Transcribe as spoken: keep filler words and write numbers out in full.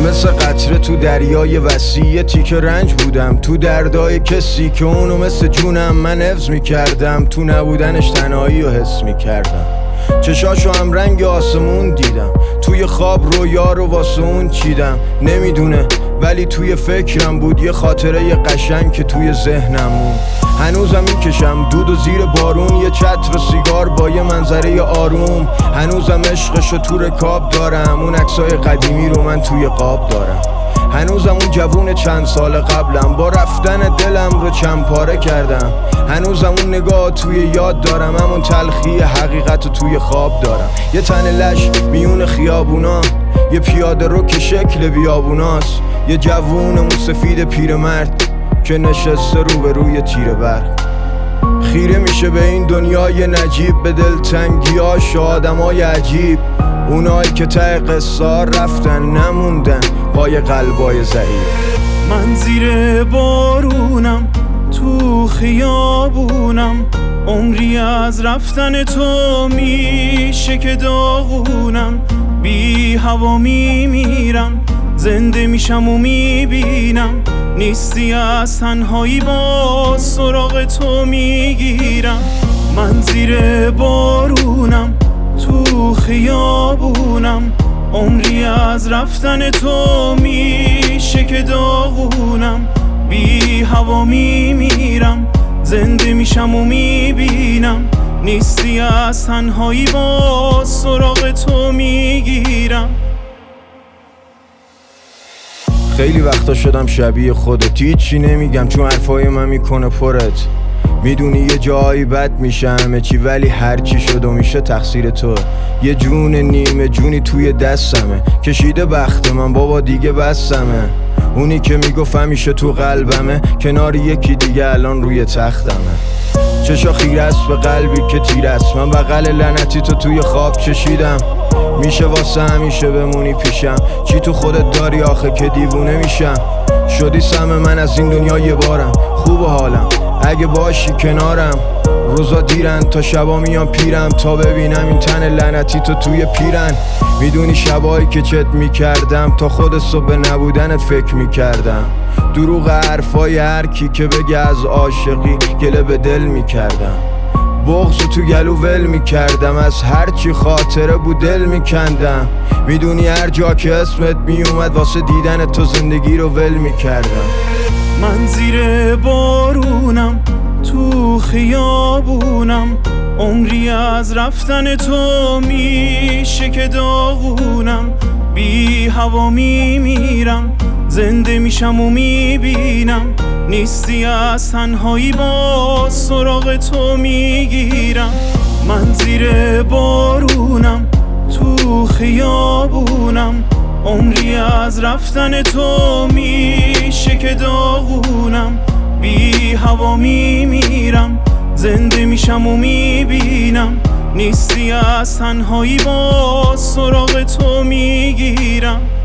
مثل قطره تو دریای وسیع، تیکه رنج بودم تو دردای کسی که اونو مثل جونم من حفظ میکردم. تو نبودنش تنهایی رو حس میکردم. چشاشو هم رنگ آسمون دیدم، توی خواب رویا رو واسه اون چیدم. نمیدونه ولی توی فکرم بود یه خاطره یه قشنگ که توی ذهنم موند. هنوزم میکشم دود و زیر بارون، یه چتر و سیگار با یه منظره آروم. هنوزم عشقشو تو رکاب دارم، اون عکسای قدیمی رو من توی قاب دارم. هنوزم اون جوون چند سال قبلم، با رفتن دلم رو چند پاره کردم. هنوزم اون نگاه توی یاد دارم، همون تلخی حقیقت رو توی خواب دارم. یه تن لش میون خیابونا، یه پیاده رو که شکل بیابوناست. یه جوون موسفید پیرمرد که نشسته رو به روی تیره برق. خیره میشه به این دنیای نجیب، به دلتنگیاش آدمای عجیب. اونایی که ته قصه رفتن نموندن پای قلبای ضعیف. من زیر بارونم تو خیابونم، عمری از رفتن تو میشه که داغونم. بی هوا میمیرم، زنده میشم و میبینم نیستی، از تنهایی با سراغ تو میگیرم. من زیر بارونم تو خیابونم، عمری از رفتن تو میشه که داغونم. بی هوا میمیرم، زنده میشم و میبینم نیستی، از تنهایی با سراغ تو میگیرم. خیلی وقتا شدم شبیه خودت، هیچی نمیگم چون حرفای من میکنه پرت. میدونی یه جایی بد میشه همه چی، ولی هرچی شد و میشه تقصیر تو. یه جون نیمه جونی توی دستمه، کشیده بخت من بابا دیگه بستمه. اونی که میگفت همیشه تو قلبمه، کنار یکی دیگه الان روی تختمه. چشا خیره است به قلبی که تیر است، من بغل لعنتی تو توی خواب چشیدم. میشه واسه همیشه بمونی پیشم، چی تو خودت داری آخه که دیوونه میشم. شدی سم من از این دنیا یه بارم، خوب حالم اگه باشی کنارم. روزا دیرن تا شبا میان پیرم، تا ببینم این تن لعنتی تو توی پیرن. میدونی شبایی که چت میکردم، تا خود صبح نبودنت فکر میکردم. دروغ حرفای هر کی که بگه از عاشقی گله به دل میکردم. بغضو تو گلو ول میکردم، از هر چی خاطره بود دل میکندم. میدونی هر جا که اسمت میومد واسه دیدن تو زندگی رو ول میکردم. من زیر بارونم تو خیابونم، عمری از رفتن تو میشه که داغونم. بی هوا میمیرم، زنده میشم و میبینم نیستی، از تنهایی با سراغ تو میگیرم. من زیر بارونم تو خیابونم، عمری از رفتن تو میشه که داغونم. بی هوا میمیرم، زنده میشم و میبینم نیستی، از تنهایی با سراغ تو میگیرم.